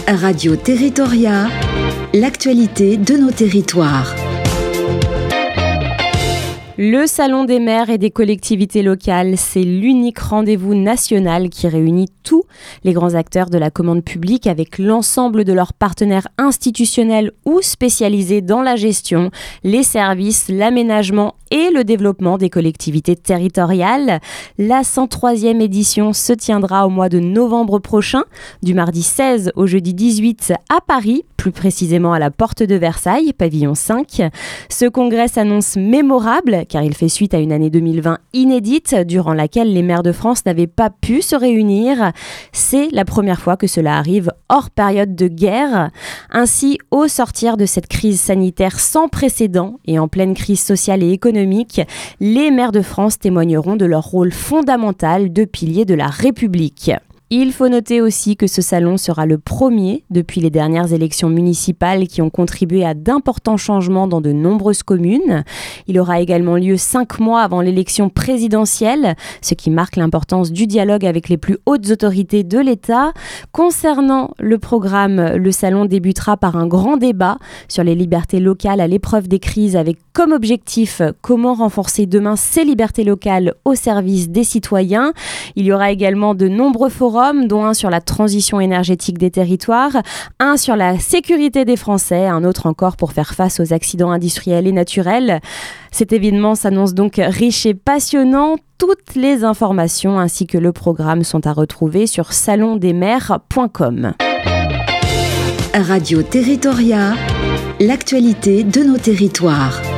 Radio Territoria, l'actualité de nos territoires. Le Salon des maires et des collectivités locales, c'est l'unique rendez-vous national qui réunit tous les grands acteurs de la commande publique avec l'ensemble de leurs partenaires institutionnels ou spécialisés dans la gestion, les services, l'aménagement et le développement des collectivités territoriales. La 103e édition se tiendra au mois de novembre prochain, du mardi 16 au jeudi 18 à Paris, plus précisément à la Porte de Versailles, pavillon 5. Ce congrès s'annonce mémorable car il fait suite à une année 2020 inédite durant laquelle les maires de France n'avaient pas pu se réunir. C'est la première fois que cela arrive hors période de guerre. Ainsi, au sortir de cette crise sanitaire sans précédent et en pleine crise sociale et économique, les maires de France témoigneront de leur rôle fondamental de pilier de la République. Il faut noter aussi que ce salon sera le premier depuis les dernières élections municipales qui ont contribué à d'importants changements dans de nombreuses communes. Il aura également lieu 5 mois avant l'élection présidentielle, ce qui marque l'importance du dialogue avec les plus hautes autorités de l'État. Concernant le programme, le salon débutera par un grand débat sur les libertés locales à l'épreuve des crises avec comme objectif comment renforcer demain ces libertés locales au service des citoyens. Il y aura également de nombreux forums, dont un sur la transition énergétique des territoires, un sur la sécurité des Français, un autre encore pour faire face aux accidents industriels et naturels. Cet événement s'annonce donc riche et passionnant. Toutes les informations ainsi que le programme sont à retrouver sur salondesmaires.com. Radio Territoria, l'actualité de nos territoires.